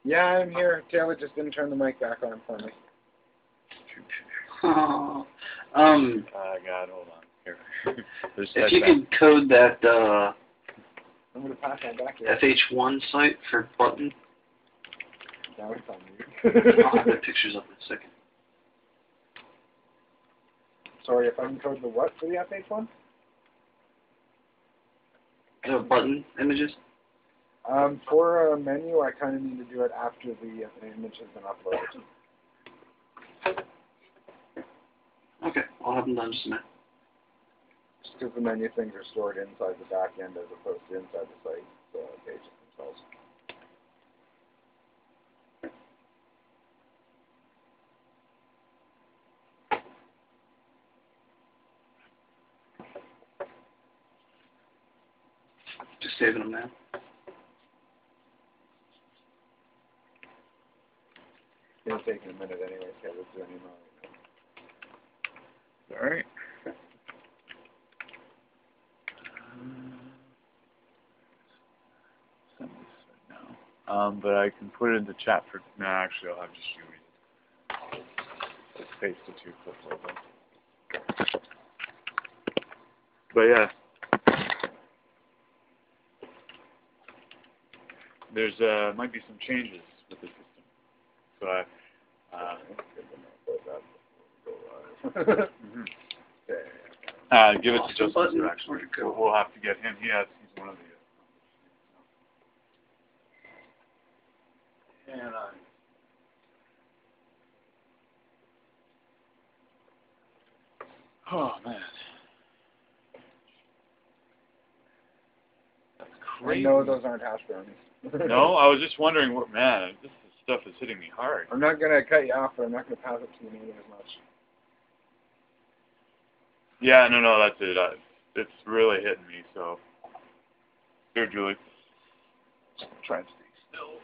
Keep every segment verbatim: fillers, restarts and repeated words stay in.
Yeah, I'm here. Taylor just didn't turn the mic back on for me. Oh, um, Uh, God, hold on. Here. if you could code that uh, I'm going to pass that back here. F H one site for button. Now it's on I'll have the mute. pictures up in a second. Sorry, if I can code the what for the F H one? The button images. Um, for a menu, I kind of need to do it after the, uh, the image has been uploaded. Okay, I'll have them done in just a minute. Just because the menu things are stored inside the back end as opposed to inside the site, the pages themselves. Just saving them now. It's taking a minute anyway, so let's do an email right Alright. Send this right now. Um, but I can put it in the chat for. No, actually, I'll have just you read it. Let's paste the two clips over. But yeah. There's uh might be some changes with the system. So I uh, now. mm-hmm. Okay. uh give it to Awesome Joseph button. actually. Where'd it go? We'll, we'll have to get him. He has he's one of the uh, and I oh man. That's I crazy. know those aren't hash brownies. No, I was just wondering what man, this stuff is hitting me hard. I'm not going to cut you off, but I'm not going to pass it to you nearly as much. Yeah, no, no, that's it. I, it's really hitting me, so. Here, Julie. Just try and stay still.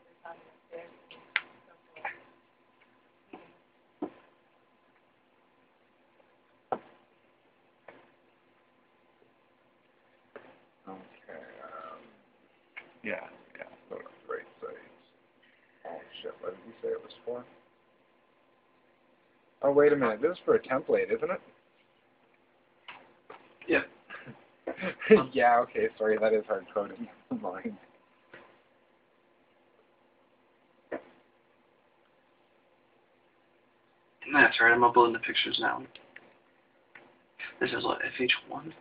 Okay, um, Yeah, yeah. go to the right site. Oh shit, what did you say it was for? Oh, wait a minute, this is for a template, isn't it? Yeah. Yeah, okay, sorry, that is hard coding. Mine. That's right, I'm uploading the pictures now. This is what, F H one?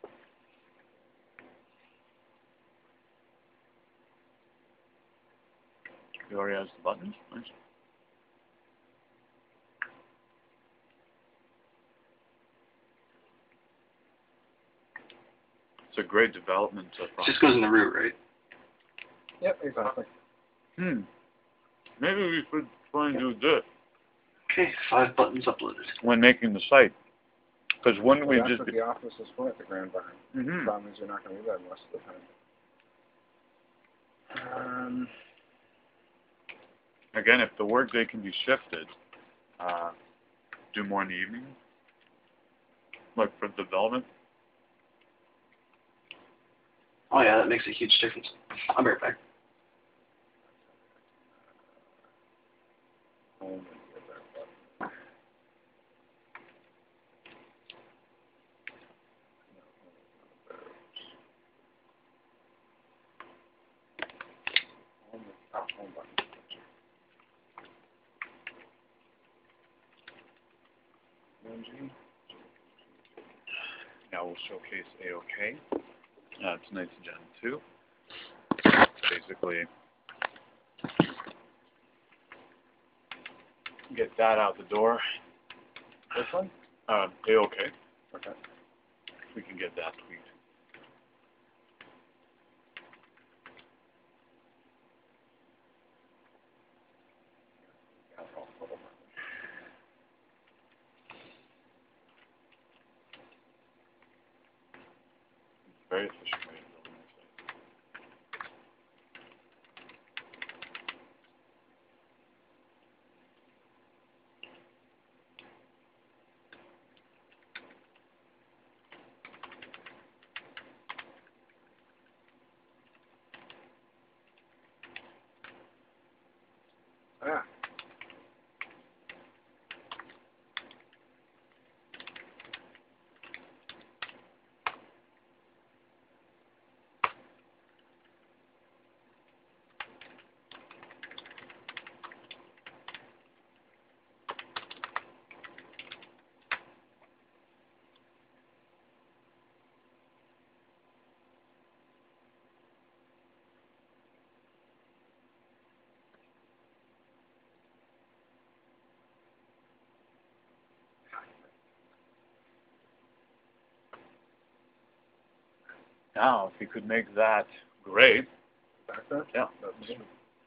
He already has the buttons. Nice. It's a great development uh, It process. just goes in the root, right? Yep, exactly. Hmm. Maybe we should try and do this Okay, five buttons uploaded. when making the site. Because wouldn't Well, we that's just what be... the office is for at the Grand Barn. Mm-hmm. The problem is you're not going to do that most of the time. Um, Again, if the workday can be shifted, uh, do more in the evening, like for development. Oh yeah, that makes a huge difference. I'll be right back. oh, home button. one G. Now we'll showcase A O K. Uh, tonight's Gen two. Basically, get that out the door. This one? Uh, A O K. Okay. We can get that tweaked. Very efficient way of building a site. Now, if you could make that gray, Background? yeah, That's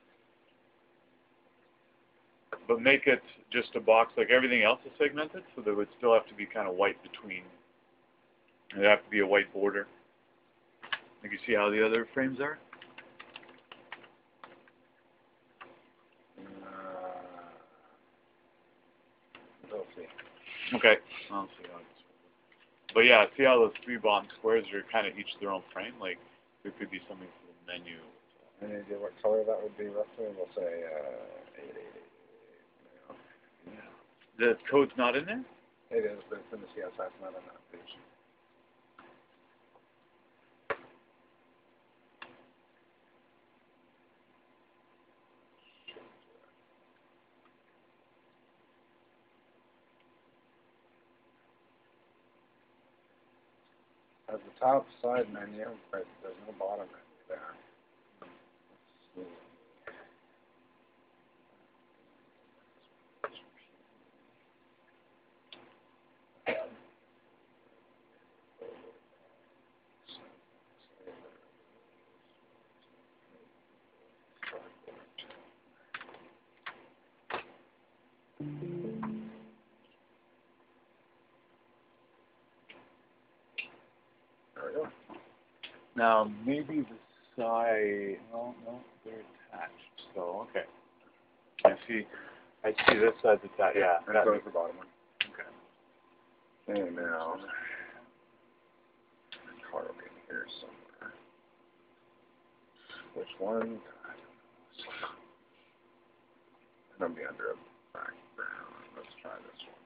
but make it just a box like everything else is segmented, so there would still have to be kind of white between. There'd have to be a white border. You can see how the other frames are? Uh, we'll see. Okay. I'll see how it's. But yeah, see how those three bottom squares are kind of each their own frame? Like, there could be something for the menu. Any idea what color that would be roughly? We'll say uh, eight eight eight. Yeah. The code's not in there? It is, but it's in the C S S, not on that page. As the top side menu, but there's no bottom menu there. Let's see. There we go. Now, maybe the side, no, no, they're attached, so, okay. I see, I see this side's attached, yeah. And that so is makes- the bottom one. Okay. And now, car will be in here somewhere. Which one? I don't know. It's gonna be under a background. Let's try this one.